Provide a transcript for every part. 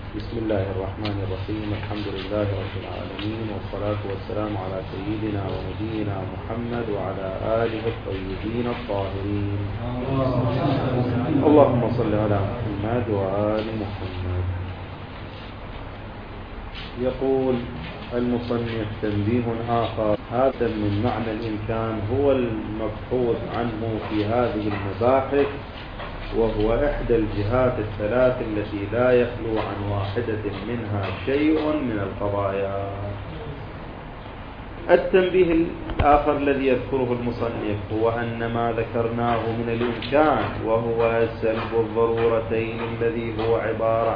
بسم الله الرحمن الرحيم. الحمد لله رب العالمين، والصلاة والسلام على سيدنا ونبينا محمد وعلى آله الطيبين الطاهرين. اللهم صل على محمد وآل محمد. يقول المصنف: تنبيه آخر، هذا من معنى الإمكان هو المبحوث عنه في هذه المباحث، وهو إحدى الجهات الثلاث التي لا يخلو عن واحدة منها شيء من القضايا. التنبيه الآخر الذي يذكره المصنف هو أن ما ذكرناه من الإمكان، وهو سلب الضرورتين الذي هو عبارة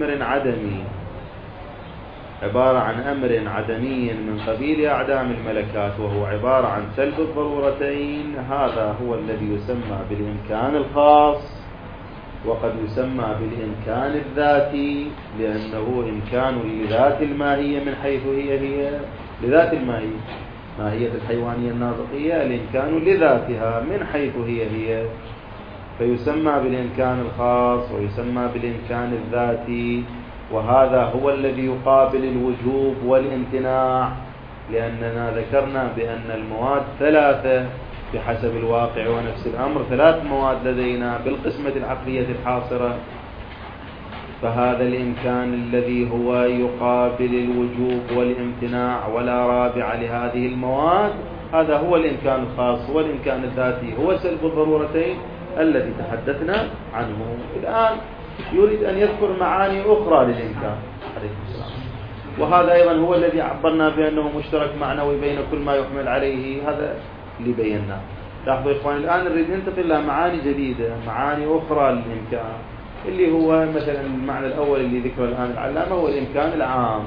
عن أمر عدمي من قبيل أعدام الملكات، وهو عبارة عن سلب الضرورتين. هذا هو الذي يسمى بالإمكان الخاص، وقد يسمى بالإمكان الذاتي، لأنه إمكان لذات الماهية من حيث هي لذات الماهية، ماهية الحيوانية الناطقية الإمكان لذاتها من حيث هي، فيسمى بالإمكان الخاص ويسمى بالإمكان الذاتي. وهذا هو الذي يقابل الوجوب والامتناع، لأننا ذكرنا بأن المواد ثلاثة بحسب الواقع ونفس الأمر، 3 مواد لدينا بالقسمة العقلية الحاصرة، فهذا الإمكان الذي هو يقابل الوجوب والامتناع ولا رابع لهذه المواد، هذا هو الإمكان الخاص. والإمكان الذاتي هو سلب الضرورتين الذي تحدثنا عنه. الآن يريد أن يذكر معاني أخرى للإمكان عليه السلام، وهذا أيضا هو الذي عبرنا بأنه مشترك معنوي بين كل ما يحمل عليه، هذا اللي بيناه. لاحظوا إخواني، الآن نريد ننتقل إلى معاني جديدة، معاني أخرى للإمكان، اللي هو مثلا المعنى الأول اللي ذكره الآن العلامة هو الإمكان العام.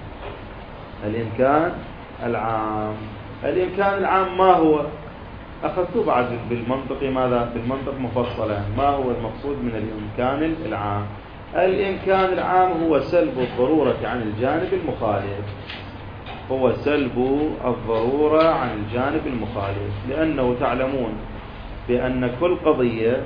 الإمكان العام ما هو؟ أخذته بعد بالمنطق، ماذا؟ بالمنطق مفصلا. ما هو المقصود من الإمكان العام؟ الإمكان العام هو سلب الضرورة عن الجانب المخالف، لأنه تعلمون بأن كل قضية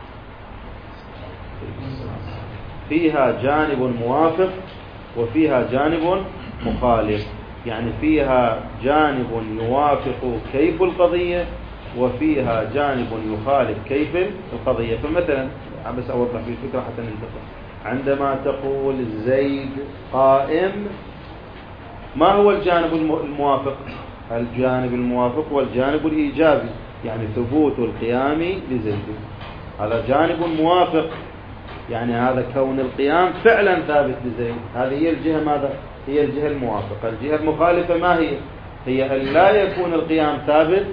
فيها جانب موافق وفيها جانب مخالف، يعني فيها جانب يوافق كيف القضية وفيها جانب يخالف كيف القضية. فمثلا بس أوضح في الفكرة حتى ننتقل. عندما تقول زيد قائم، ما هو الجانب الموافق؟ الجانب الموافق والجانب الإيجابي، يعني ثبوت القيام لزيد، هذا جانب موافق، يعني هذا كون القيام فعلا ثابت لزيد، هذه هي الجهة. ماذا هي الجهة الموافقة؟ الجهة المخالفة ما هي؟ هي أن لا يكون القيام ثابت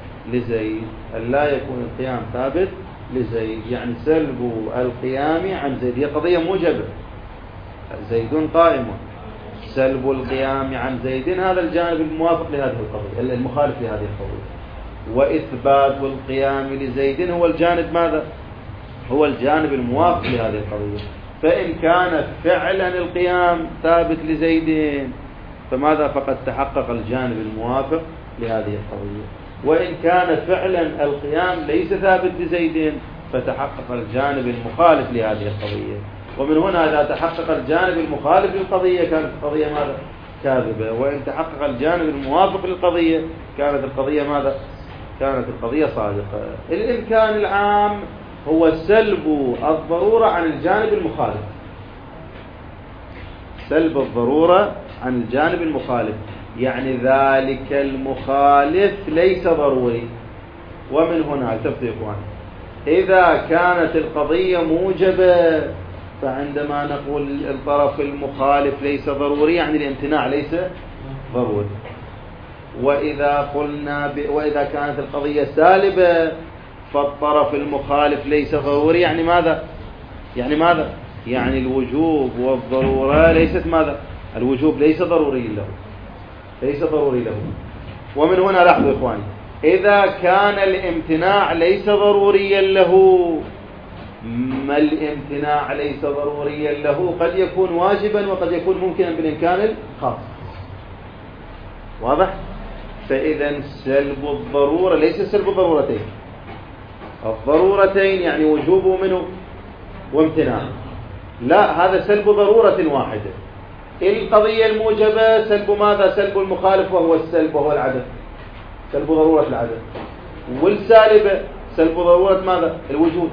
لزيد، يعني سلب القيام عن زيد. هي قضية موجبة، زيد قائم، سلب القيام عن زيد هذا الجانب الموافق لهذه القضية، المخالف لهذه القضية. وإثبات القيام لزيد هو الجانب ماذا؟ هو الجانب الموافق لهذه القضية. فإن كانت فعلا القيام ثابت لزيد فماذا؟ فقد تحقق الجانب الموافق لهذه القضية. وإن كان فعلا القيام ليس ثابت لزيد فتحقق الجانب المخالف لهذه القضية. ومن هنا إذا تحقق الجانب المخالف للقضية كانت القضية ماذا؟ كاذبة. وإن تحقق الجانب الموافق للقضية كانت القضية ماذا؟ كانت القضية صادقة. الإمكان العام هو سلب الضرورة عن الجانب المخالف، سلب الضرورة عن الجانب المخالف، يعني ذلك المخالف ليس ضروري. ومن هنا التفتوا إخوان، إذا كانت القضية موجبة فعندما نقول الطرف المخالف ليس ضروري يعني الامتناع ليس ضروري. وإذا كانت القضية سالبة فالطرف المخالف ليس ضروري، يعني ماذا؟ يعني الوجوب والضرورة ليست ماذا؟ الوجوب ليس ضروري له. ومن هنا لاحظوا إخواني، إذا كان الامتناع ليس ضروريا له، ما الامتناع ليس ضروريا له قد يكون واجبا وقد يكون ممكنا بالإمكان الخاص. واضح؟ فإذا سلب الضرورة ليس سلب الضرورتين يعني وجوبه منه وامتناع. لا، هذا سلب ضرورة واحدة. القضية الموجبة سلب ماذا؟ سلب المخالف وهو السلب وهو العدم، سلب ضرورة العدم. والسالبة سلب ضرورة ماذا؟ الوجود.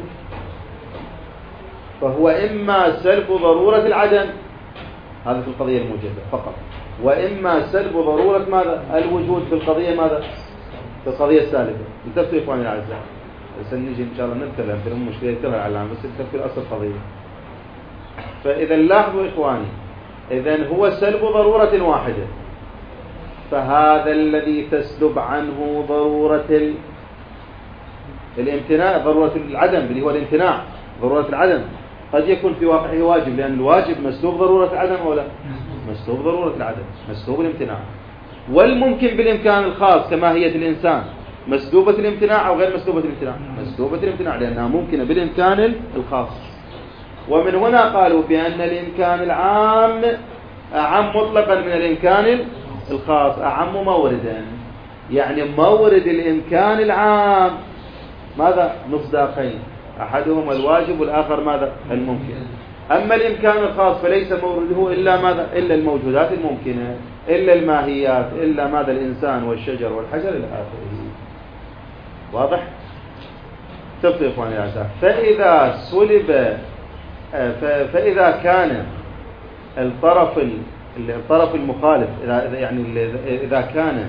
فهو إما سلب ضرورة العدم، هذا في القضية الموجبة فقط، وإما سلب ضرورة ماذا؟ الوجود في القضية ماذا؟ في القضية السالبة. انتبهوا يا إخواني الأعزاء، سنجي إن شاء الله نذكر الأمثلة، مش مشكلة يذكرها العلامة، بس التفكير أصل القضية. فإذا لاحظوا إخواني، إذن هو سلب ضرورة واحدة، فهذا الذي تسلب عنه ضرورة الامتناع، ضرورة العدم اللي هو الامتناع، ضرورة العدم قد يكون في واقعه واجب، لأن الواجب مسلوب ضرورة العدم أو لا؟ مسلوب ضرورة العدم، مسلوب الامتناع. والممكن بالإمكان الخاص كماهية الإنسان مسلوبة الامتناع أو غير مسلوبة الامتناع؟ مسلوبة الامتناع، لأنها ممكنة بالإمكان الخاص. ومن هنا قالوا بأن الإمكان العام أعم مطلقا من الإمكان الخاص، أعم موردا. يعني مورد الإمكان العام ماذا؟ مصداقين، أحدهما الواجب والآخر ماذا؟ الممكن. أما الإمكان الخاص فليس مورده إلا ماذا؟ إلا الموجودات الممكنة، إلا الماهيات، إلا ماذا؟ الإنسان والشجر والحجر إلى آخره. واضح؟ تفضل إخواني الأعزاء. فإذا سلب، فإذا كان الطرف المخالف، يعني إذا كان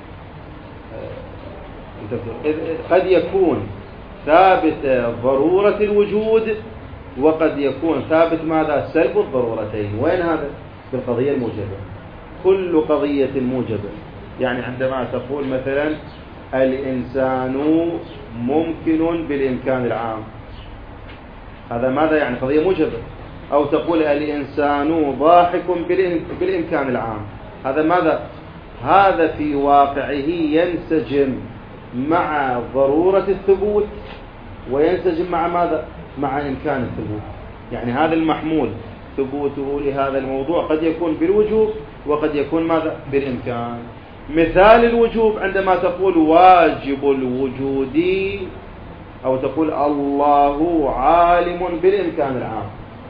قد يكون ثابت ضرورة الوجود، وقد يكون ثابت ماذا؟ سلب الضرورتين. وين هذا؟ في القضية الموجبة. كل قضية موجبة، يعني عندما تقول مثلا الإنسان ممكن بالإمكان العام، هذا ماذا يعني؟ قضية موجبة. أو تقول الإنسان ضاحك بالإمكان العام، هذا ماذا؟ هذا في واقعه ينسجم مع ضرورة الثبوت، وينسجم مع ماذا؟ مع إمكان الثبوت. يعني هذا المحمول ثبوته لهذا الموضوع قد يكون بالوجوب وقد يكون ماذا؟ بالإمكان. مثال الوجوب عندما تقول واجب الوجود، أو تقول الله عالم بالإمكان العام.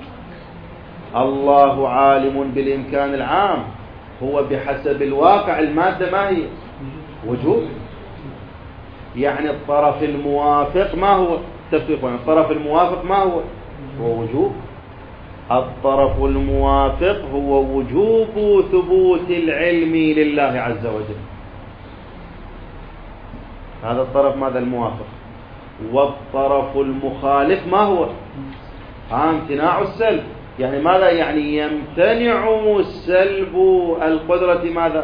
الله عالم بالإمكان العام هو بحسب الواقع المادة ما هي؟ وجوب. يعني الطرف الموافق ما هو؟ تفريق. الطرف الموافق ما هو؟ هو وجوب. الطرف الموافق هو وجوب ثبوت العلم لله عز وجل، هذا الطرف ماذا؟ الموافق. والطرف المخالف ما هو؟ امتناع السلب. يعني ماذا؟ يعني يمتنع سلب القدرة ماذا؟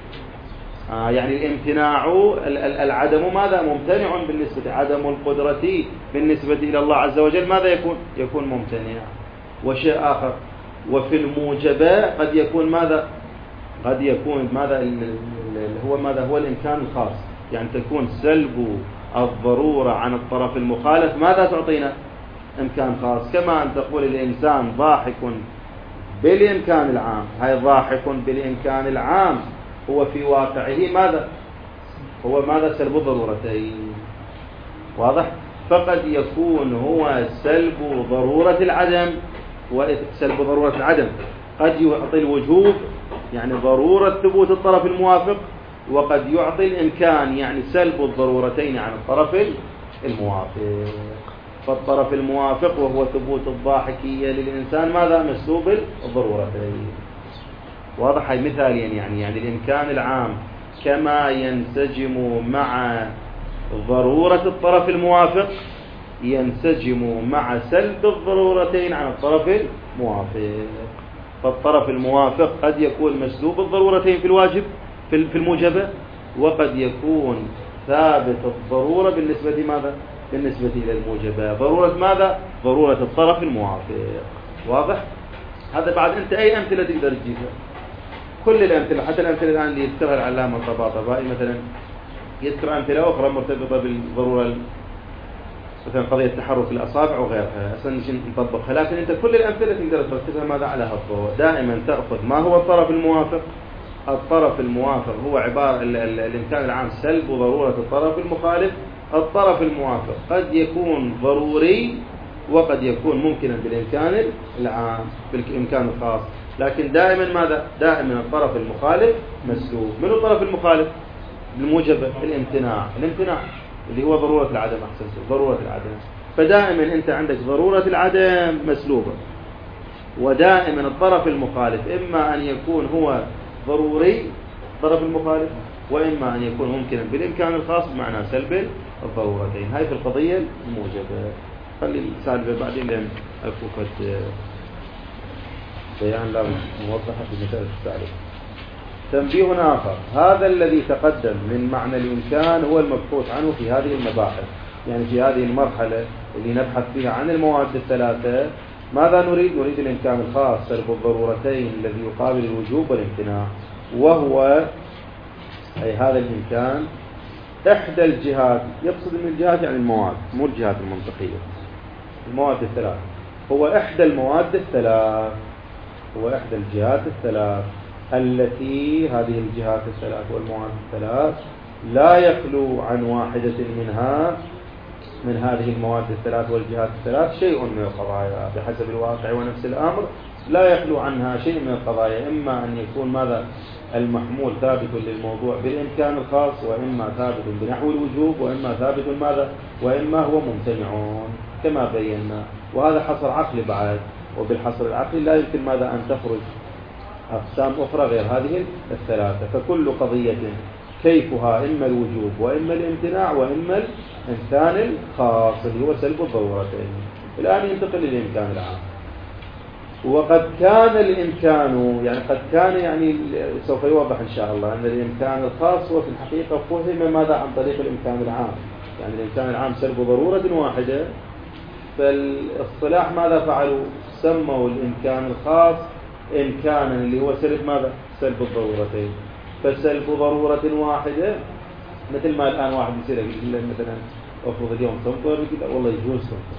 يعني الامتناع، العدم ماذا؟ ممتنع بالنسبة، عدم القدرة بالنسبة إلى الله عز وجل ماذا يكون؟ يكون ممتنع. وشيء آخر، وفي الموجبة قد يكون ماذا؟ قد يكون ماذا؟ هو ماذا؟ هو الإمكان الخاص. يعني تكون سلب الضرورة عن الطرف المخالف ماذا تعطينا؟ إمكان خاص. كما أن تقول الإنسان ضاحك بالإمكان العام، هاي ضاحك بالإمكان العام هو في واقعه ماذا؟ هو ماذا؟ سلب ضرورتين. واضح؟ فقد يكون هو سلب ضرورة العدم، وسلب ضرورة العدم قد يعطي الوجوب، يعني ضرورة ثبوت الطرف الموافق، وقد يعطي الإمكان، يعني سلب الضرورتين عن الطرف الموافق. فالطرف الموافق وهو ثبوت الضاحكية للإنسان ماذا؟ مسلوب الضرورتين. واضح؟ هاي مثاليا، يعني الإمكان العام كما ينسجم مع ضرورة الطرف الموافق ينسجم مع سلب الضرورتين عن الطرف الموافق. فالطرف الموافق قد يكون مسلوب الضرورتين في الواجب في الموجبة، وقد يكون ثابت الضرورة بالنسبة ماذا؟ بالنسبة إلى الموجبة. ضرورة ماذا؟ ضرورة الطرف الموافق. واضح؟ هذا بعد أنت أي أمثلة تقدر تجيبها؟ كل الأمثلة، حتى الأمثلة الآن اللي يذكرها العلامة الطباطبائي مثلا يذكر أمثلة أخرى مرتبطة بالضرورة، مثلا قضية تحرك الأصابع وغيرها، أصلا نطبقها. لكن أنت كل الأمثلة تقدر تركزها ماذا؟ على هالضوء. دائما تأخذ ما هو الطرف الموافق. الطرف الموافق هو عبارة الإمكان العام سلب ضرورة الطرف المخالف. الطرف الموافق قد يكون ضروري وقد يكون ممكنا بالإمكان العام بالإمكان الخاص. لكن دائما ماذا؟ دائما الطرف المخالف مسلوب. من الطرف المخالف؟ بالموجب الامتناع اللي هو ضرورة العدم. أحسنت، ضرورة العدم. فدائما أنت عندك ضرورة العدم مسلوبة، ودائما الطرف المخالف إما أن يكون هو ضروري الطرف المخالف، وإما أن يكون ممكنا بالإمكان الخاص بمعنى سلب الضرورتين. هاي في القضية الموجبة. خلي السالفة بعدين لأن أكوكت بيان لا موضحة في مسألة التعريف. تنبيه آخر: هذا الذي تقدم من معنى الإمكان هو المبحوث عنه في هذه المباحث، يعني في هذه المرحلة اللي نبحث فيها عن المواد الثلاثة. ماذا نريد؟ نريد الإمكان الخاص سلب الضرورتين الذي يقابل الوجوب والامتناع، وهو أي هذا الإمكان إحدى الجهات. يقصد من الجهات يعني المواد، مو الجهات المنطقية، المواد الثلاث. هو إحدى المواد الثلاث، هو إحدى الجهات الثلاث التي هذه الجهات الثلاث والمواد الثلاث لا يخلو عن واحدة منها من هذه المواد الثلاث والجهات الثلاث شيء من القضايا بحسب الواقع ونفس الأمر. لا يخلو عنها شيء من القضايا، إما أن يكون ماذا؟ المحمول ثابت للموضوع بالإمكان الخاص، وإما ثابت بنحو الوجوب، وإما ثابت ماذا؟ وإما هو ممتنع كما بينا. وهذا حصر عقلي بعد، وبالحصر العقلي لا يمكن ماذا؟ أن تخرج أقسام أخرى غير هذه الثلاثة. فكل قضية كيفها إما الوجوب وإما الامتناع وإما الإمكان الخاص اللي هو سلب الضرورتين. الآن ينتقل للإمكان العام. وقد كان الإمكان، يعني قد كان يعني سوف يوضح إن شاء الله أن الإمكان الخاص هو في الحقيقة فهم ماذا؟ عن طريق الإمكان العام. يعني الإمكان العام سلب ضرورة واحدة، فالصلاح ماذا فعلوا؟ سموا الإمكان الخاص إمكانا اللي هو سلب ماذا؟ سلب الضرورتين. فسلب ضرورة واحدة مثل ما الآن واحد يصير يقول لك مثلا أفرض اليوم تمطر، يقول والله يجوز تمطر،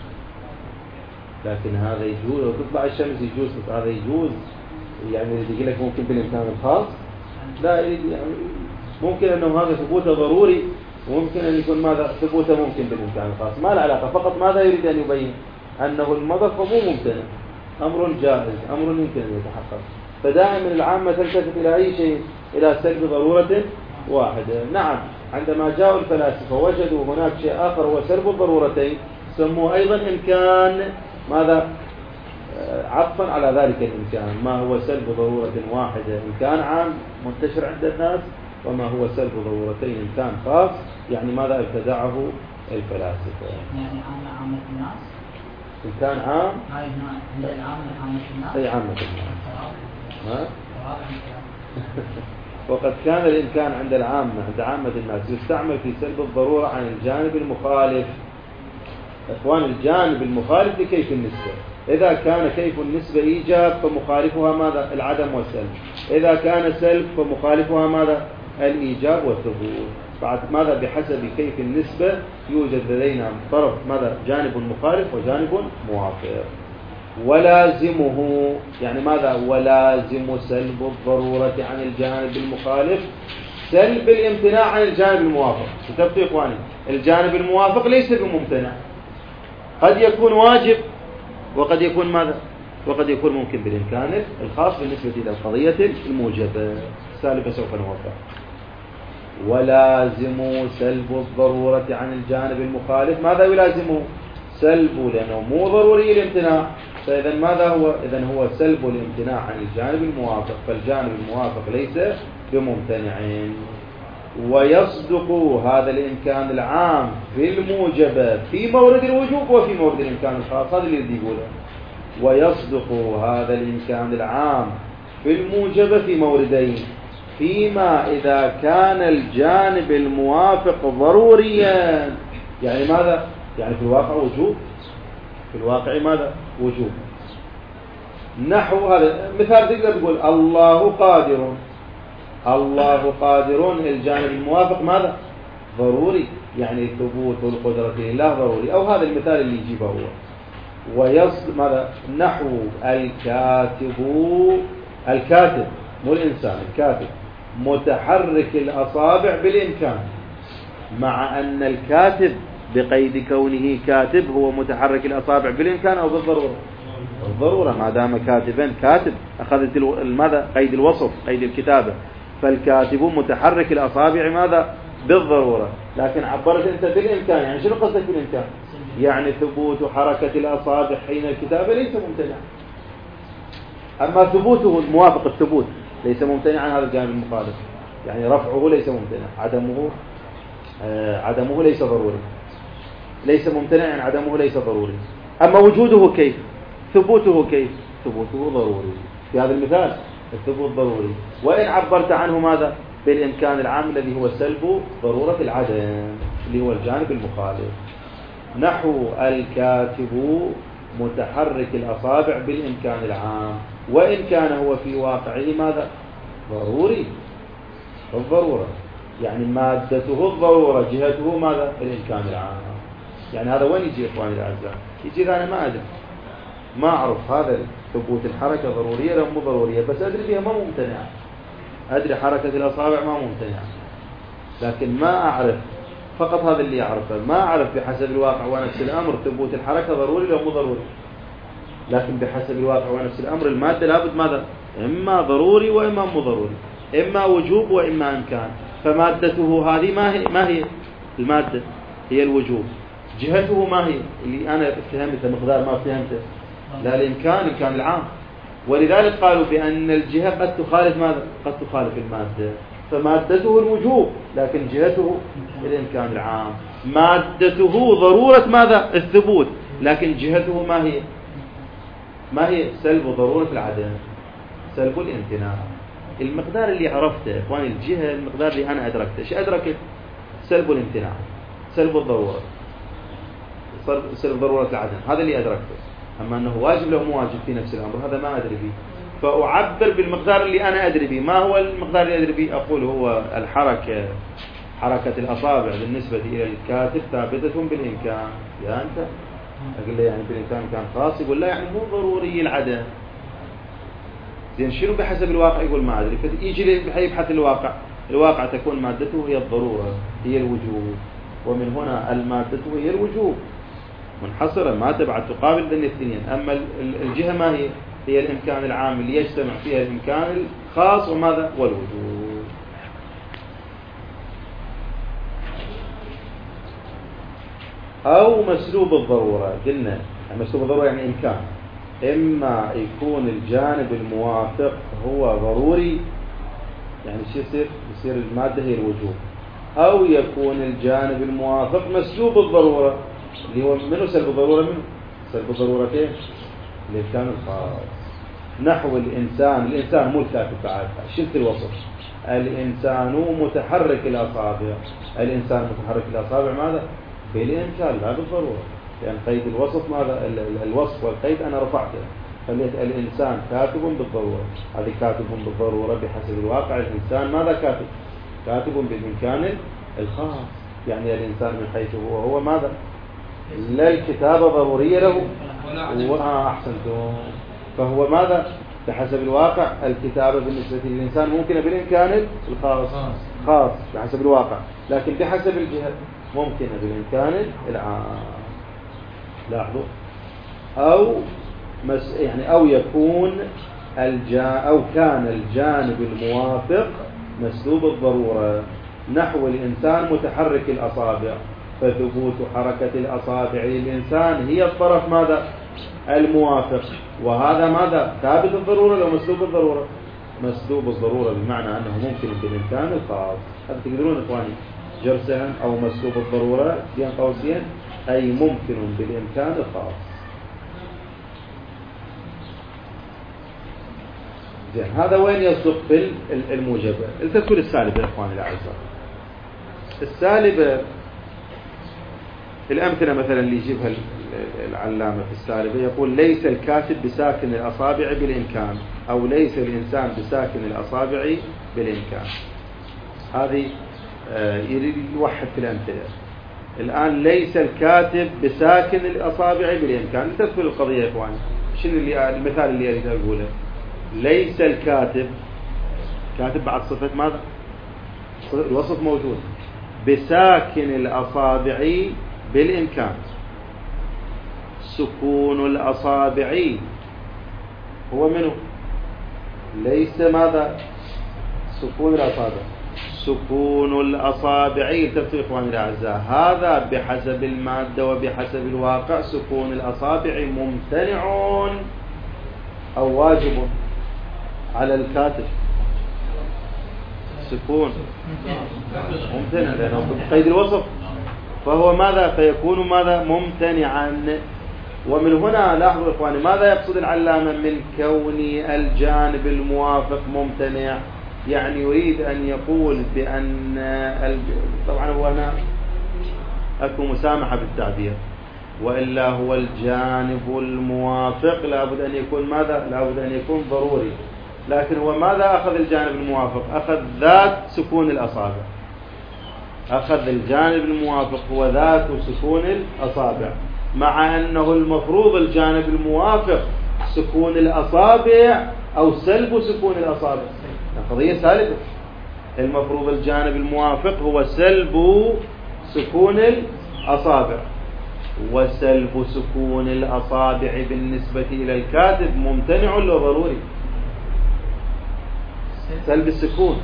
لكن هذا يجوز لو تطلع الشمس يجوز، هذا يجوز. يعني يقول لك ممكن بالإمكان الخاص، لا يريد يعني ممكن أنه هذا ثبوته ضروري، وممكن أن يكون ماذا؟ ثبوته ممكن بالإمكان الخاص. ما له علاقة، فقط ماذا يريد أن يبين؟ أنه المضر مو ممتنع، أمر جائز، أمر يمكن أن يتحقق. فدائما العامة تلتفت إلى أي شيء؟ إلى سلب ضرورة واحدة. نعم، عندما جاءوا الفلاسفة وجدوا هناك شيء آخر هو سلب الضرورتين، سموه أيضا إمكان ماذا؟ عطفا على ذلك الإمكان. ما هو سلب ضرورة واحدة إمكان عام منتشر عند الناس، وما هو سلب ضرورتين إمكان خاص، يعني ماذا ابتدعه الفلاسفة. يعني عامة الناس إمكان عام، هاي هنا عند عامة الناس، أي عامة الناس. وقد كان الإمكان عند العامة، عند عامة الناس، يستعمل في سلب الضرورة عن الجانب المخالف. إخوان، الجانب المخالف لكيف النسبة. إذا كان كيف النسبة إيجاب فمخالفها ماذا؟ العدم والسلب. إذا كان سلب فمخالفها ماذا؟ الإيجاب والثبوت. بعد ماذا؟ بحسب كيف النسبة يوجد لدينا طرف ماذا؟ جانب مخالف وجانب موافق. ولازمه يعني ماذا؟ ولازم سلب الضرورة عن الجانب المخالف سلب الامتناع عن الجانب الموافق. انتبهوا يا اخواني، الجانب الموافق ليس بممتنع، قد يكون واجب وقد يكون ماذا؟ وقد يكون ممكن بالإمكان الخاص بالنسبة إلى القضية الموجبة. السالفة سوف نوضح. ولازم سلب الضرورة عن الجانب المخالف. ماذا يلازمه؟ سلب، لأنه مو ضروري الامتناع، فإذا ماذا هو؟ إذن هو سلب الامتناع عن الجانب الموافق، فالجانب الموافق ليس بممتنع. ويصدق هذا الإمكان العام في الموجبة في مورد الوجوب وفي مورد الإمكان الخاص. هذا اللي يقوله. ويصدق هذا الإمكان العام في الموجبة في موردين: فيما إذا كان الجانب الموافق ضروريا، يعني ماذا؟ يعني في الواقع وجوب، في الواقع ماذا؟ وجوب. نحو هذا مثال تقدر تقول الله قادر، الله قادر، الجانب الموافق ماذا؟ ضروري، يعني ثبوت القدرة لله ضروري. أو هذا المثال اللي يجيبه هو ماذا؟ نحو الكاتب، الكاتب مو الإنسان، الكاتب متحرك الأصابع بالإمكان، مع أن الكاتب بقيد كونه كاتب هو متحرك الأصابع بالإمكان أو بالضرورة؟ الضرورة، ما دام كاتبا كاتب أخذت ماذا؟ قيد الوصف، قيد الكتابة، فالكاتب متحرك الأصابع ماذا؟ بالضرورة. لكن عبرت أنت بالإمكان، يعني شنو قصدك بالإمكان؟ يعني ثبوت حركة الأصابع حين الكتابة ليس ممتنع، أما ثبوته الموافق الثبوت ليس ممتنع عن هذا الجانب المخالف، يعني رفعه ليس ممتنع، عدمه ليس ضروري، ليس ممتنع عن عدمه ليس ضروري. أما وجوده كيف؟ ثبوته كيف؟ ثبوته ضروري. في هذا المثال الثبوت ضروري، وإن عبرت عنه ماذا؟ بالإمكان العام الذي هو سلب ضرورة العدم اللي هو الجانب المخالف. نحو الكاتب متحرك الأصابع بالإمكان العام، وإن كان هو في واقعه ماذا؟ ضروري، الضرورة يعني مادته الضرورة، جهته ماذا؟ الإمكان العام. يعني هذا وين يجي إخواني الأعزاء؟ يجي أنا ما أدري، ما أعرف هذا ثبوت الحركة ضرورية ولا مو ضرورية، بس أدري بها ما ممتنعة، أدري حركة الأصابع ما ممتنعة، لكن ما أعرف، فقط هذا اللي أعرفه، ما أعرف بحسب الواقع ونفس الأمر ثبوت الحركة ضروري ولا مو ضروري. لكن بحسب الواقع ونفس الأمر المادة لابد ماذا؟ إما ضروري وإما مو ضروري، إما وجوب وإما إمكان. فمادته هذه ما هي المادة؟ هي الوجوب. جهته ما هي؟ اللي أنا فهمته مقدار ما فهمته، لا الإمكان العام. ولذلك قالوا بأن الجهة قد تخالف ماذا؟ قد تخالف المادة، فمادته الوجوب لكن جهته الإمكان العام. مادته ضرورة ماذا؟ الثبوت، لكن جهته ما هي؟ سلب ضرورة العدم، سلب الامتناع. المقدار اللي عرفته إخواني، الجهة المقدار اللي أنا أدركته، شو أدركت؟ سلب الامتناع، سلب الضرورة، سلب ضرورة العدم، هذا اللي أدركته. أما أنه واجب له مو واجب في نفس الأمر هذا ما أدري به، فأعبر بالمقدار اللي أنا أدري به. ما هو المقدار اللي أدري به؟ أقول هو حركة الأصابع بالنسبة إلى الكاتب ثابتة بالإمكان. يا أنت أقول له يعني بالإمكان كان خاص، يقول لا يعني مو ضروري العدم. زين شنو بحسب الواقع؟ يقول ما أدري. فيجي يبحث الواقع تكون مادته هي الضرورة، هي الوجوب، ومن هنا المادة هي الوجوب منحصرة، ما تبعد تقابل بين الاثنين. أما الجهة ما هي؟ هي الإمكان العام اللي يجتمع فيها الإمكان الخاص وماذا؟ والوجوب. أو مسلوب الضرورة، قلنا مسلوب الضرورة يعني إمكان، إما يكون الجانب الموافق هو ضروري، يعني شو يصير المادة هي الوجوب، أو يكون الجانب الموافق مسلوب الضرورة اللي هو منه سلب الضرورة، منه سلب الضرورتين الإمكان الخاص. نحو الإنسان مو الكاتب بعد، شلت الوصف، الإنسان متحرك الأصابع، الإنسان متحرك الأصابع ماذا؟ بالإمكان لا بالضرورة، لأن قيد الوصف ماذا؟ الوصف والقيد أنا رفعته، خليت الإنسان كاتب بالضرورة، هذه كاتب بالضرورة بحسب الواقع. الإنسان ماذا؟ كاتب بالإمكان الخاص، يعني الإنسان من حيث هو ماذا؟ لا الكتابة ضرورية له، أحسنتم، فهو ماذا؟ بحسب الواقع الكتابة بالنسبة للإنسان ممكنة بالإمكان الخاص خاص بحسب الواقع، لكن بحسب الجهة ممكنة بالإمكان العام. لاحظوا. أو يكون أو كان الجانب الموافق مسلوب الضرورة، نحو الإنسان متحرك الأصابع، فثبوت حركة الأصابع للإنسان هي الطرف ماذا؟ الموافق، وهذا ماذا؟ ثابت الضرورة لو مسلوب الضرورة؟ مسلوب الضرورة، بمعنى أنه ممكن بالإمكان الخاص. هذا تقدرون إخواني جرسا أو مسلوب الضرورة بين قوسين أي ممكن بالإمكان الخاص. زين هذا وين يصدق بالموجبة؟ التذكر السالبة إخواني الأعزاء. السالبة الأمثلة مثلا اللي يجيبها العلامة في السالبة، يقول ليس الكاتب بساكن الأصابع بالإمكان، أو ليس الإنسان بساكن الأصابع بالإمكان. هذه يريد يوحد في الأمثلة. الآن ليس الكاتب بساكن الأصابع بالإمكان، تذكر القضية يا إخواني. شنو المثال اللي أريد أقوله؟ ليس الكاتب، كاتب بعد صفة ماذا؟ الوصف موجود، بساكن الأصابع بالإمكان سكون الأصابع هو منه ليس ماذا سكون الأصابع، سكون الأصابع تفسير إخواني الأعزاء هذا بحسب المادة وبحسب الواقع سكون الأصابع ممتنع أو واجب على الكاتب. سكون ممتنع لأنه بقيد الوصف، فهو ماذا فيكون ماذا ممتنعا. ومن هنا لاحظوا إخواني ماذا يقصد العلامة من كون الجانب الموافق ممتنع، يعني يريد أن يقول بأن طبعا هو هنا أكو مسامحة بالتعبير، وإلا هو الجانب الموافق لابد أن يكون ماذا لابد أن يكون ضروري، لكن هو ماذا أخذ الجانب الموافق؟ أخذ ذات سكون الأصابع، أخذ الجانب الموافق هو ذات سكون الأصابع، مع أنه المفروض الجانب الموافق سكون الأصابع أو سلب سكون الأصابع، قضية سالبة. المفروض الجانب الموافق هو سلب سكون الأصابع، وسلب سكون الأصابع بالنسبة إلى الكاتب ممتنع ولا ضروري؟ سلب السكون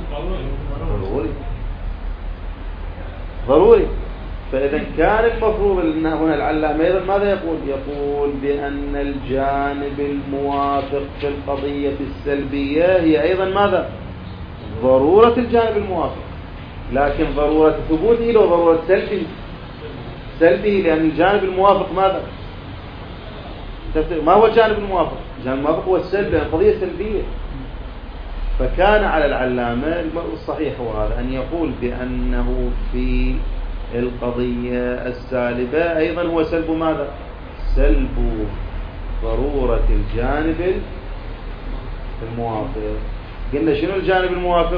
ضروري. فإذا كان المفروض أن هنا العلامة أيضا ماذا يقول؟ يقول بأن الجانب الموافق في القضية السلبية هي أيضا ماذا؟ ضرورة الجانب الموافق، لكن ضرورة ثبوته لو ضرورة سلبه، لأن الجانب الموافق ماذا؟ ما هو الجانب الموافق؟ الجانب الموافق هو السلب، لأن القضية سلبية. فكان على العلامة الصحيح هو هذا أن يقول بأنه في القضية السالبة أيضا هو سلب ماذا؟ سلب ضرورة الجانب الموافق. قلنا شنو الجانب الموافق؟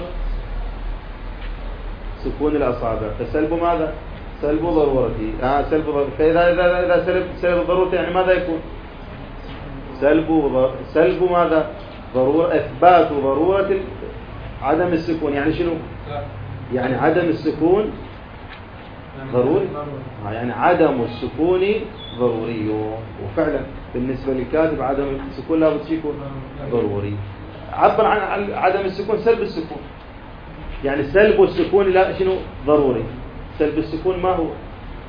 سكون الأصابع، فسلب ماذا؟ سلب ضرورته. سلب ضرورته. فإذا سلب ضرورته يعني ماذا يكون؟ سلب ماذا؟ ضرورة إثبات ضرورة عدم السكون. يعني شنو؟ يعني عدم السكون ضروري. يعني عدم السكون ضروري، وفعلا بالنسبة للكاتب عدم السكون لا بد يكون ضروري. عبر عن عدم السكون سلب السكون، يعني سلب السكون لا شنو ضروري. سلب السكون ما هو؟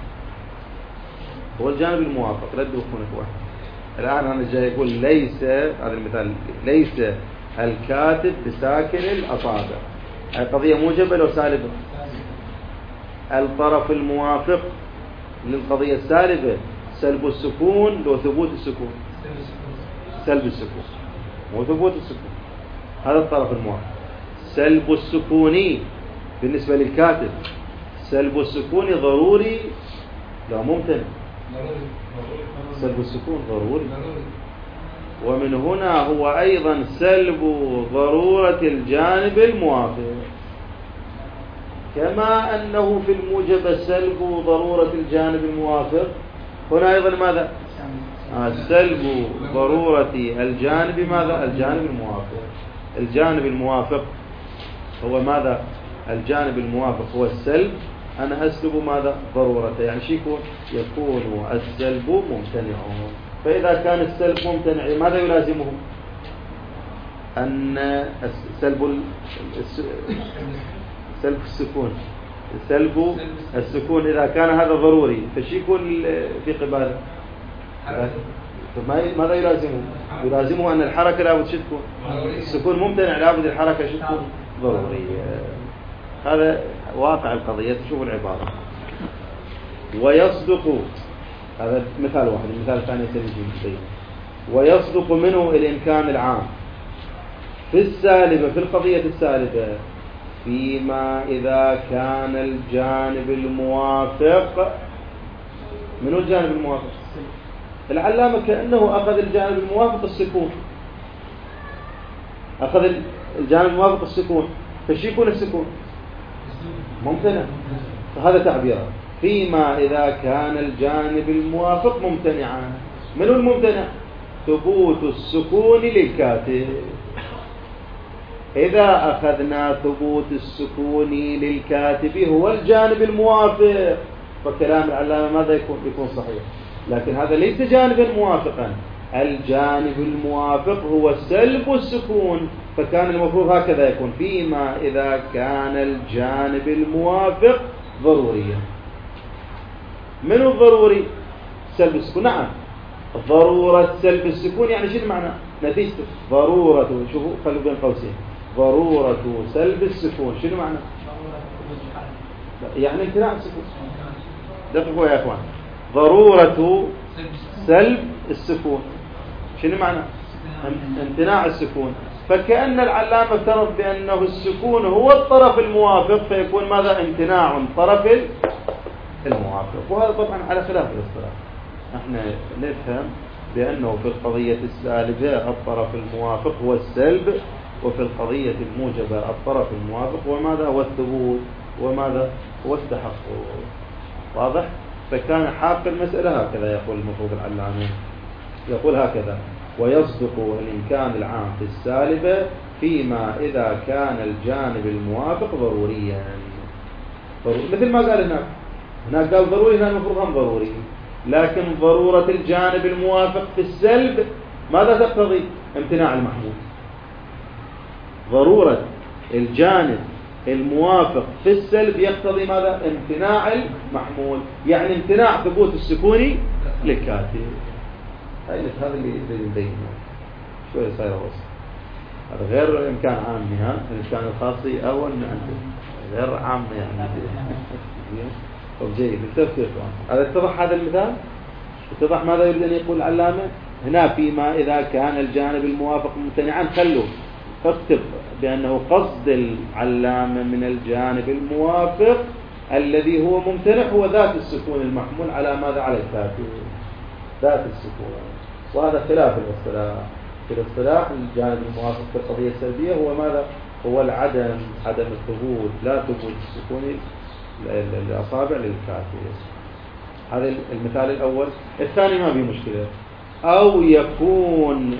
هو الجانب الموافق. لا تدخلون واحد. الآن أنا جاي يقول ليس، هذا المثال، ليس الكاتب بساكن الأصابع. القضية موجبة لو سالبة؟ الطرف الموافق للقضية السالبة سلب السكون لو ثبوت السكون؟ سلب السكون مو ثبوت السكون. هذا الطرف الموافق. سلب السكون بالنسبة للكاتب سلب السكون ضروري لا ممتنع؟ سلب السكون ضروري. ومن هنا هو أيضا سلب ضرورة الجانب الموافق، كما أنه في الموجب سلب ضرورة الجانب الموافق، هنا أيضا ماذا؟ سلب ضرورة الجانب ماذا؟ الجانب الموافق. الجانب الموافق هو ماذا؟ الجانب الموافق هو السلب، أنا أسلب ماذا؟ ضرورته. يعني شو يكون السلب ممتنع. فإذا كان السلب ممتنع ماذا يلازمه؟ أن سلب السكون، سلب السكون إذا كان هذا ضروري فشو يكون في قباله؟ ماذا يلازمه؟ يلازمه أن الحركة لابد تكون السكون ممتنع، لابد الحركة تكون ضرورية. هذا واقع القضية. تشوف العبارة ويصدق، هذا مثال واحد، المثال الثاني سيجي. ويصدق منه الإمكان العام في السالبة، في القضية السالبة، فيما إذا كان الجانب الموافق. من هو الجانب الموافق؟ العلامة كأنه أخذ الجانب الموافق السكون، أخذ الجانب الموافق السكون، فشي يكون السكون ممتنع. فهذا تعبيره فيما إذا كان الجانب الموافق ممتنعا. من هو الممتنع؟ ثبوت السكون للكاتب. إذا أخذنا ثبوت السكون للكاتب هو الجانب الموافق، فكلام العلامة ماذا يكون صحيح. لكن هذا ليس جانبا موافقا. الجانب الموافق هو سلب السكون، فكان المفروض هكذا يكون فيما إذا كان الجانب الموافق ضروريا. من الضروري؟ سلب السكون. نعم، ضرورة سلب السكون يعني شنو معنى؟ نتيجة ضرورة، شوفوا خلوا بين قوسين، ضرورة سلب السكون شنو معنى؟ يعني امتناع السكون. دققوا يا اخوان، ضرورة سلب السكون شنو معنى؟ امتناع السكون. فكأن العلامة افترض بأنه السكون هو الطرف الموافق، فيكون ماذا؟ امتناع طرف الموافق. وهذا طبعا على خلاف الاصطلاح. احنا نفهم بأنه في القضية السالبة الطرف الموافق هو السلب، وفي القضية الموجبة الطرف الموافق هو ماذا؟ هو الثبوت، وماذا؟ هو التحقق. واضح؟ فكان حاق المسألة هكذا يقول المفروض العلامة، يقول هكذا: ويصدق الإمكان العام في السالبة فيما إذا كان الجانب الموافق ضروريا. مثل ما قال هناك قال ضروري، هنا المفروض هم ضروري. لكن ضرورة الجانب الموافق في السلب ماذا تقتضي؟ امتناع المحمول. ضرورة الجانب الموافق في السلب يقتضي ماذا؟ امتناع المحمول، يعني امتناع ثبوت السكون للكاتب. هذا اللي يبينه شوية صاير وصف. هذا غير إمكان عامي، الإمكان الخاصي أول غير عام يعني. طب جيد، التفسير هذا اتضح هذا المثال؟ اتضح ماذا يريد أن يقول العلامة هنا؟ فيما إذا كان الجانب الموافق ممتنعا، خلوا اكتب بأنه قصد العلامة من الجانب الموافق الذي هو ممتنع هو ذات السكون المحمول على ماذا؟ على الكاتب، ذات السكون. وهذا خلاف الاصطلاح. في الاصطلاح الجانب الموافق في القضية السلبية هو ماذا؟ هو عدم الثبوت، لا ثبوت السكون الأصابع للكاتب. هذا المثال الأول. الثاني ما فيه مشكلة. أو يكون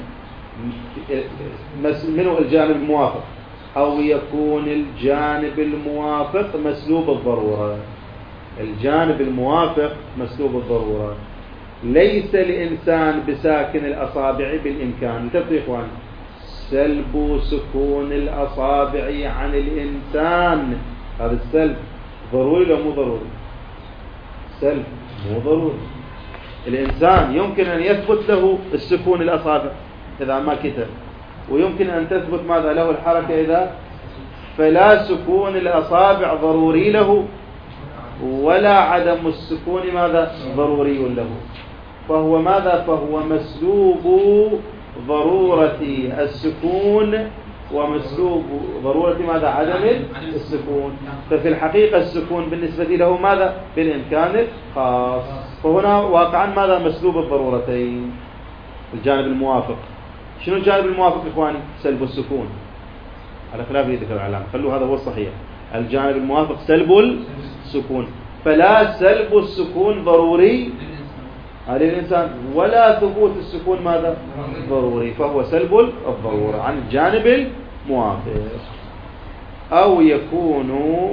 منه الجانب الموافق، أو يكون الجانب الموافق مسلوب الضرورة. الجانب الموافق مسلوب الضرورة. ليس الإنسان بساكن الأصابع بالإمكان. انتبهوا يا إخوان، سلب سكون الأصابع عن الإنسان، هذا السلب ضروري ولا مو ضروري؟ سلب مو ضروري. الإنسان يمكن أن يثبت له السكون الأصابع إذا ما كتب، ويمكن أن تثبت ماذا له الحركة إذا، فلا سكون الأصابع ضروري له، ولا عدم السكون ماذا؟ ضروري له. فهو ماذا؟ فهو مسلوب ضرورة السكون، ومسلوب ضرورة ماذا؟ عدم السكون. ففي الحقيقة السكون بالنسبة له ماذا؟ بالإمكان الخاص. فهنا واقعا ماذا؟ مسلوب الضرورتين. الجانب الموافق شنو الجانب الموافق إخواني؟ سلب السكون، على خلاف ذكر العلامة. خلوا هذا هو الصحيح. الجانب الموافق سلب السكون، فلا سلب السكون ضروري على الإنسان، ولا ثبوت السكون ماذا؟ ضروري. فهو سلب الضرورة عن الجانب الموافق. أو يكون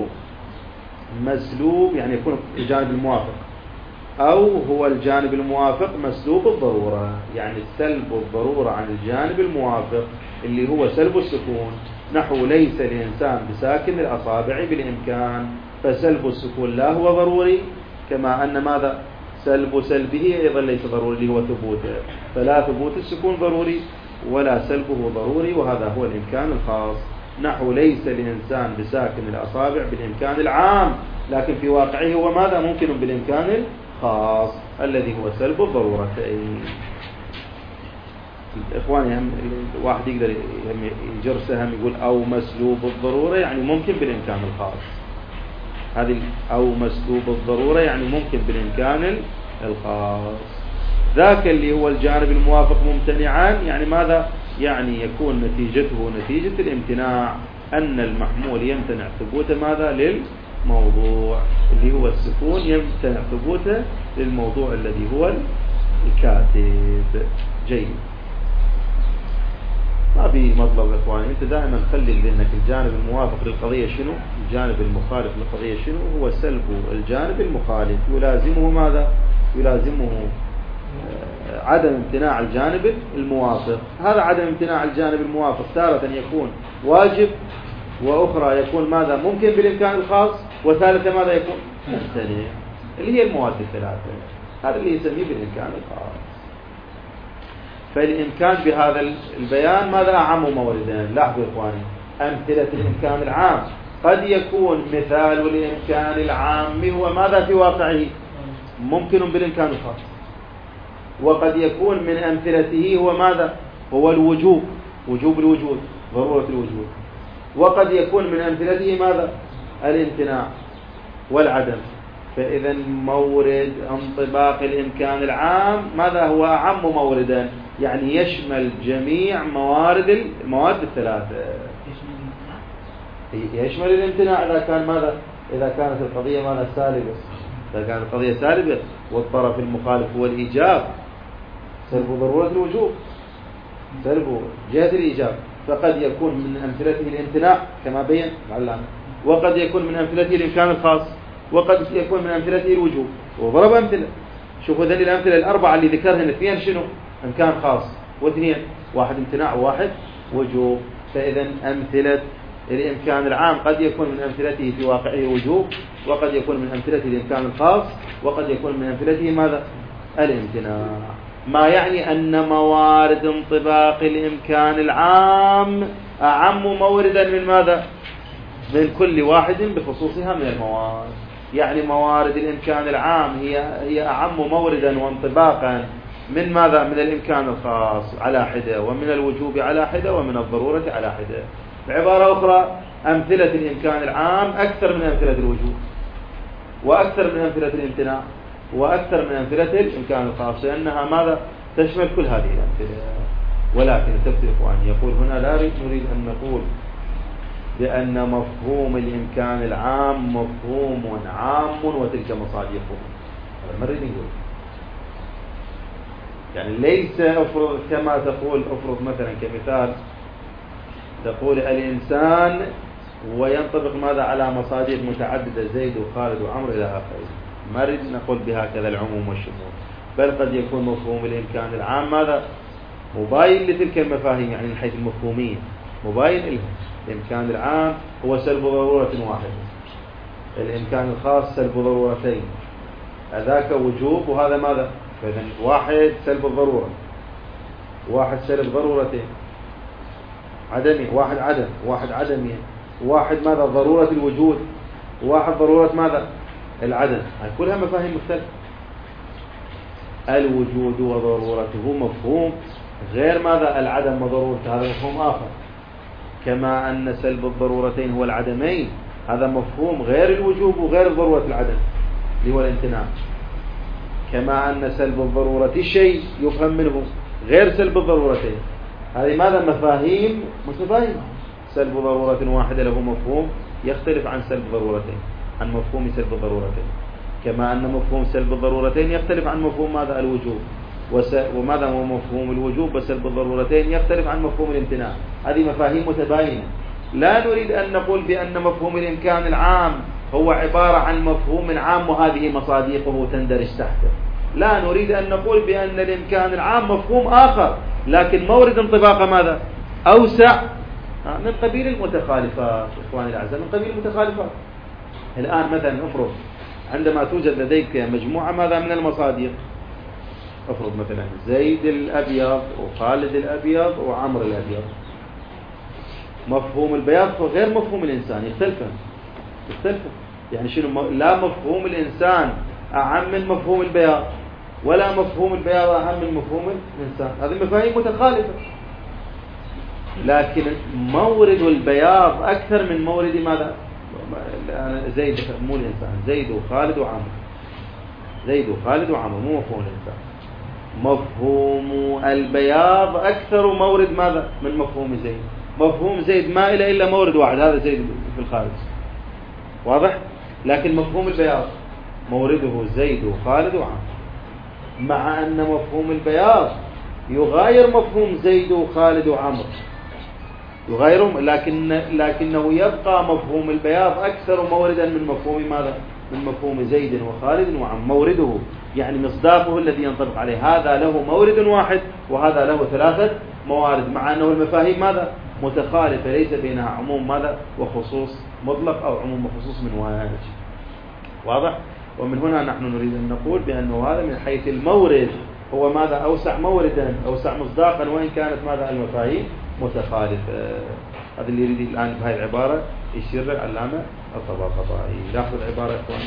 مسلوب، يعني يكون الجانب الموافق، أو هو الجانب الموافق مسلوب الضرورة، يعني سلب الضرورة عن الجانب الموافق اللي هو سلب السكون. نحو ليس الإنسان بساكن الأصابع بالإمكان، فسلب السكون لا هو ضروري، كما أن ماذا؟ سلب سلبه أيضا ليس ضروري اللي هو ثبوته. فلا ثبوت السكون ضروري ولا سلبه ضروري، وهذا هو الإمكان الخاص. نحو ليس الإنسان بساكن الأصابع بالإمكان العام، لكن في واقعه هو ماذا؟ ممكن بالإمكان الخاص الذي هو سلب الضرورتين. إخواني، واحد يقدر يجر سهم يقول أو مسلوب الضرورة، يعني ممكن بالإمكان الخاص. هذه أو مسلوب الضرورة يعني ممكن بالإمكان الخاص. ذاك اللي هو الجانب الموافق ممتنعان، يعني ماذا؟ يعني يكون نتيجته نتيجة الامتناع، أن المحمول يمتنع ثبوته ماذا؟ للموضوع اللي هو السكون، يمتنع ثبوته للموضوع الذي هو الكاتب. جيد. ما في مطلب إخواني. أنت دائما خلي ذهنك الجانب الموافق للقضية شنو، الجانب المخالف للقضية شنو، هو سلب الجانب المخالف، يلازمه ماذا؟ يلازمه عدم امتناع الجانب الموافق. هذا عدم امتناع الجانب الموافق تارة يكون واجب، وأخرى يكون ماذا؟ ممكن بالإمكان الخاص، وثالثة ماذا يكون؟ ممتنع، اللي هي المواد الثلاثة. هذا اللي يسميه بالإمكان الخاص. فالإمكان بهذا البيان ماذا؟ أعم موردا. لاحظوا إخواني، أمثلة الإمكان العام قد يكون مثال الإمكان العام هو ماذا في واقعه؟ ممكن بالإمكان الخاص. وقد يكون من أمثلته هو ماذا؟ هو الوجوب، وجوب الوجود، ضرورة الوجود. وقد يكون من أمثلته ماذا؟ الامتناع والعدم. فإذا مورد انطباق الإمكان العام ماذا هو؟ أعم موردا، يعني يشمل جميع المواد الثلاثة. يشمل الامتناع إذا كان ماذا؟ إذا كانت القضية ماذا؟ سالبة. إذا كانت القضية سالبة والطرف المخالف هو الإيجاب، سلب ضرورة الوجوب، سلب جهة الإيجاب. فقد يكون من أمثلته الامتناع كما بين العلامة، وقد يكون من أمثلته الإمكان الخاص، وقد يكون من أمثلته الوجوب. وضرب أمثلة. شوفوا ذلك الأمثلة الأربعة اللي ذكرهن، اثنين شنو؟ إمكان خاص، واثنين واحد امتناع وواحد وجوب. فإذا أمثلة الإمكان العام قد يكون من أمثلته في واقعه وجوب، وقد يكون من أمثلته الإمكان الخاص، وقد يكون من أمثلته ماذا؟ الامتناع. ما يعني أن موارد انطباق الإمكان العام أعم موردا من ماذا؟ من كل واحد بخصوصها من الموارد. يعني موارد الإمكان العام هي أعم موردا وانطباقا من ماذا؟ من الإمكان الخاص على حدة، ومن الوجوب على حدة، ومن الضرورة على حدة. بعبارة أخرى، أمثلة الإمكان العام أكثر من أمثلة الوجوب، وأكثر من أمثلة الامتناع، وأكثر من أمثلة الإمكان الخاص، لأنها ماذا؟ تشمل كل هذه الأمثلة. ولكن تفسير إخواني يقول هنا لا نريد أن نقول بأن مفهوم الإمكان العام مفهوم عام وتلك مصادقه. هذا ما نريد نقول. يعني ليس أفرض كما تقول، أفرض مثلا كمثال تقول الإنسان وينطبق ماذا؟ على مصادق متعددة، زيد وخالد وعمر إلى آخره. ما نريد نقول بهكذا العموم والشمول، بل قد يكون مفهوم الإمكان العام ماذا؟ مباين لتلك المفاهيم، يعني من حيث المفهومين مباين لهم. الإمكان العام هو سلب ضرورة واحدة، الإمكان الخاص سلب ضرورتين، هذاك وجوب وهذا ماذا؟ فإذا واحد سلب الضرورة، واحد سلب ضرورتين، عدمي، واحد عدم، واحد عدمي، واحد ماذا؟ ضرورة الوجود، واحد ضرورة ماذا؟ العدم. كلها مفاهيم مختلفة. الوجود وضرورته مفهوم غير ماذا؟ العدم وضرورته، هذا مفهوم آخر. كما أن سلب الضرورتين هو العدمين، هذا مفهوم غير الوجوب وغير ضرورة العدم اللي هو الامتناع. كما أن سلب الضرورة شيء يفهم منه غير سلب الضرورتين. هذه ماذا؟ مفاهيم متباينة. سلب ضرورة واحدة له مفهوم يختلف عن سلب ضرورتين، عن مفهوم سلب الضرورتين. كما أن مفهوم سلب الضرورتين يختلف عن مفهوم ماذا؟ الوجوب. وماذا هو مفهوم الوجوب وسلب الضرورتين يختلف عن مفهوم الامتناع. هذه مفاهيم متباينة. لا نريد أن نقول بأن مفهوم الإمكان العام هو عبارة عن مفهوم عام وهذه مصادقه تندرج تحته. لا نريد أن نقول بأن الإمكان العام مفهوم آخر، لكن مورد انطباق ماذا؟ أوسع من قبيل المتخالفات. إخواني الأعزاء، من قبيل المتخالفات. الآن مثلا افرض عندما توجد لديك مجموعة ماذا؟ من المصادق. افرض مثلا زيد الأبيض وخالد الأبيض وعمر الأبيض. مفهوم البياض غير مفهوم الإنسان، يختلف. يعني شنو؟ لا مفهوم الإنسان أعم من مفهوم البياض، ولا مفهوم البياض أعم من مفهوم الإنسان. هذه مفاهيم متخالفة. لكن مورد البياض أكثر من مورد ماذا؟ زيد، مو الإنسان، زيد وخالد وعمر. زيد وخالد وعمر مو مفهوم الإنسان. مفهوم البياض أكثر مورد ماذا؟ من مفهوم زيد. مفهوم زيد ما إله إلا مورد واحد، هذا زيد في الخارج، واضح؟ لكن مفهوم البياض مورده زيد وخالد وعمر، مع أن مفهوم البياض يغاير مفهوم زيد وخالد وعمر. يغير، لكنه يبقى مفهوم البياض أكثر موردا من مفهوم ماذا؟ من مفهوم زيد وخالد وعن مورده، يعني مصداقه الذي ينطبق عليه. هذا له مورد واحد وهذا له 3 موارد، مع أنه المفاهيم ماذا؟ متخالفة، ليس بينها عموم ماذا؟ وخصوص مطلق أو عموم وخصوص من وجه. واضح؟ ومن هنا نحن نريد أن نقول بأنه هذا من حيث المورد هو ماذا؟ أوسع موردا، أوسع مصداقا، وإن كانت ماذا؟ المفاهيم متخالفة. هذا اللي يريد الآن بهذه العبارة يشير العلامة الطباطبائي. لاحظوا العبارة يا إخواني: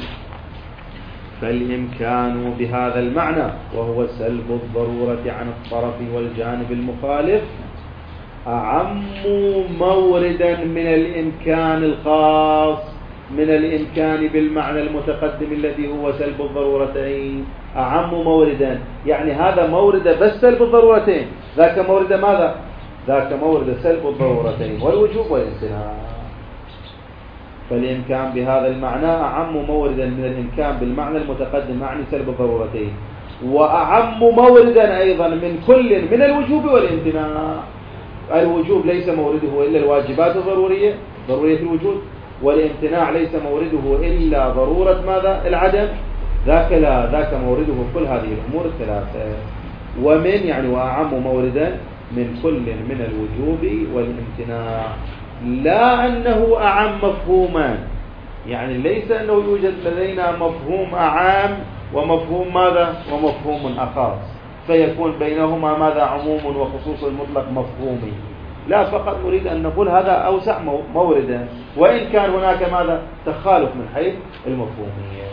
فالإمكان بهذا المعنى وهو سلب الضرورة عن الطرف والجانب المخالف أعم موردا من الإمكان الخاص من الإمكان بالمعنى المتقدم الذي هو سلب الضرورتين. أعم موردا يعني هذا مورد بس سلب الضرورتين، ذاك مورد ماذا؟ ذاك مورد سلب الضرورتين والوجوب والامتناع. فالإمكان بهذا المعنى أعم موردا من الإمكان بالمعنى المتقدم معني سلب الضرورتين، وأعم موردا أيضا من كل من الوجوب والامتناع. الوجوب ليس مورده إلا الواجبات الضرورية، ضرورية الوجود، والامتناع ليس مورده إلا ضرورة ماذا؟ العدم. ذاك لا، ذاك مورده كل هذه الأمور الثلاثة. ومن يعني وأعم موردا من كل من الوجوب والامتناع، لا أنه أعم مفهوما، يعني ليس أنه يوجد لدينا مفهوم أعام ومفهوم ماذا؟ ومفهوم أخص، فيكون بينهما ماذا؟ عموم وخصوص المطلق مفهومي. لا، فقط نريد أن نقول هذا أوسع موردا، وإن كان هناك ماذا؟ تخالف من حيث المفهومية.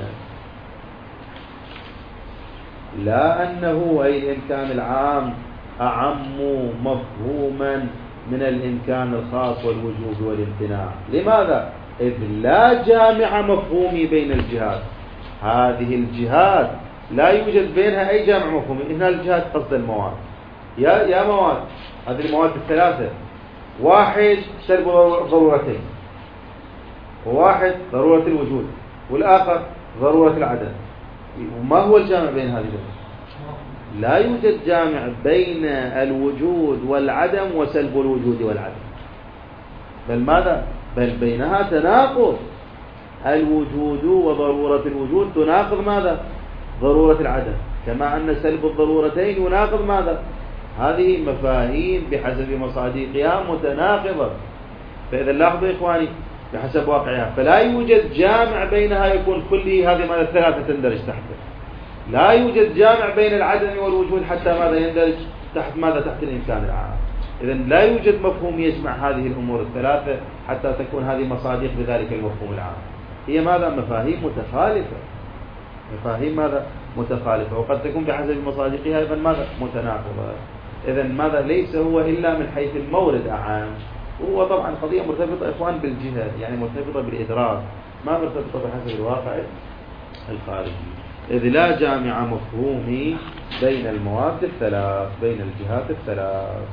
لا أنه أي الإمكان العام أعم مفهوما من الإمكان الخاص والوجوب والامتناع. لماذا؟ إذ لا جامع مفهومي بين الجهات. هذه الجهات لا يوجد بينها أي جامع مفهومي. هنا الجهات قصد المواد، يا مواد، هذه المواد الثلاثة: واحد سلب ضرورتين، وواحد ضرورة الوجود، والآخر ضرورة العدم. وما هو الجامع بين هذه الجهات؟ لا يوجد جامع بين الوجود والعدم وسلب الوجود والعدم، بل ماذا؟ بل بينها تناقض. الوجود وضرورة الوجود تناقض ماذا؟ ضرورة العدم، كما أن سلب الضرورتين يناقض ماذا؟ هذه مفاهيم بحسب مصادقها متناقضة. فإذا لاحظوا إخواني بحسب واقعها، فلا يوجد جامع بينها يكون كله هذه ماذا؟ الثلاثة تندرج تحته. لا يوجد جامع بين العدم والوجود حتى ماذا؟ يندرج تحت ماذا؟ تحت الإمكان العام. إذن لا يوجد مفهوم يجمع هذه الأمور الثلاثة حتى تكون هذه مصادق بذلك المفهوم العام. هي ماذا؟ مفاهيم متخالفة، مفاهيم ماذا؟ متخالفة، وقد تكون بحسب مصادقها أيضا ماذا؟ متناقضة. إذن ماذا؟ ليس هو إلا من حيث المورد أعام. وهو طبعا قضية مرتبطة إخوان بالجهة، يعني مرتبطة بالإدراك، ما مرتبطة بحسب الواقع الخارجي. إذ لا جامع مفهومي بين المواد الثلاث، بين الجهات الثلاث.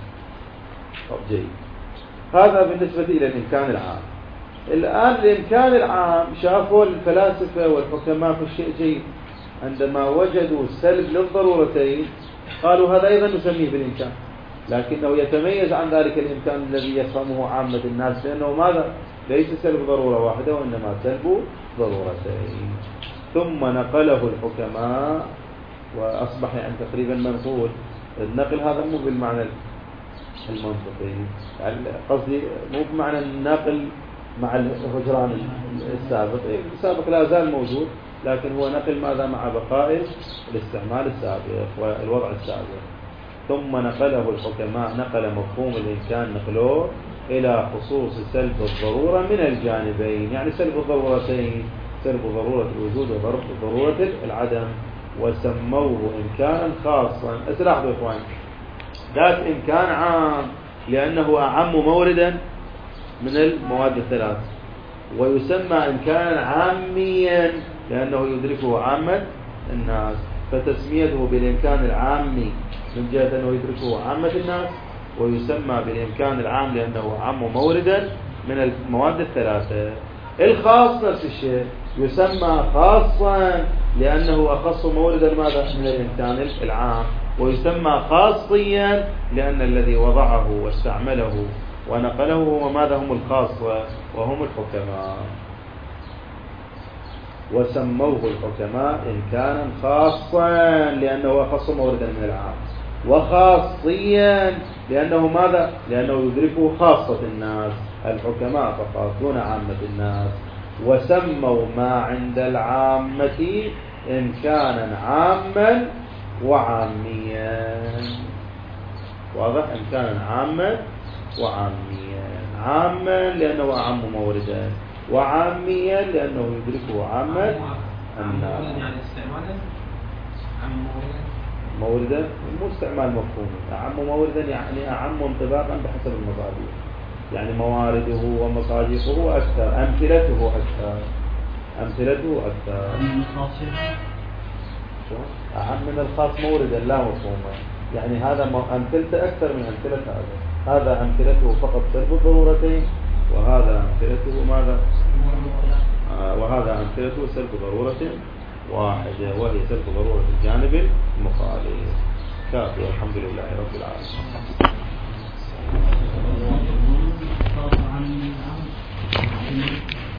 طب جيد، هذا بالنسبة إلى الإمكان العام. الآن الإمكان العام شافوا الفلاسفة والحكماء في الشيء جيد، عندما وجدوا السلب للضرورتين قالوا هذا أيضا نسميه بالإمكان، لكنه يتميز عن ذلك الإمكان الذي يفهمه عامة الناس، لأنه ماذا؟ ليس سلب ضرورة واحدة وإنما سلب ضرورتين. ثم نقله الحكماء وأصبح يعني تقريبا منقول. النقل هذا مو بالمعنى المنطقي، يعني قصدي مو بمعنى النقل مع الهجران السابق. السابق لا زال موجود، لكن هو نقل ماذا؟ مع بقاء الاستعمال السابق والوضع السابق. ثم نقله الحكماء، نقل مفهوم الإمكان نقله إلى خصوص سلب الضرورة من الجانبين، يعني سلب الضرورتين، سلب ضرورة الوجود وضرورة العدم، وسموه إمكانا خاصا. اسلاحظوا يا إخواني، ذات إمكان عام لأنه أعم موردا من المواد الثلاث، ويسمى إمكانا عاميا لأنه يدركه عامة الناس، فتسميته بالإمكان العامي من جهة أنه يدركه عامة الناس، ويسمى بالإمكان العام لأنه أعم موردا من المواد الثلاثة. الخاص نفس الشيء، يسمى خاصا لأنه أخص موردا ماذا؟ من الإمكان العام، ويسمى خاصيا لأن الذي وضعه واستعمله ونقله وماذا هم الخاصة وهم الحكماء، وسموه الحكماء إن كان خاصا لأنه أخص موردا من العام، وخاصيا لأنه ماذا؟ لأنه يدركه خاصة الناس الحكماء فقط دون عامة الناس. وسموا ما عند العامة إن كان عاما وعاميا. واضح؟ إن كان عاما وعاميا. عاما لأنه أعم موردا، وعاميا لأنه يدركه عاما الناس. يعني استعمالا عام موردا مو استعمال مفهومي. أعم موردا يعني أعم انطباقا بحسب المصادر، يعني موارده ومصادقه أكثر، أمثلته أكثر. أعم من الخاص موردا لا مفهوما، يعني هذا أمثلته أكثر من أمثلة هذا أمثلته فقط سلب الضرورتين، وهذا أمثلته ماذا؟ وهذا أمثلته سلب ضرورة واحدة، وهي سلب ضرورة الجانب المخالف. كافي، والحمد لله رب العالمين.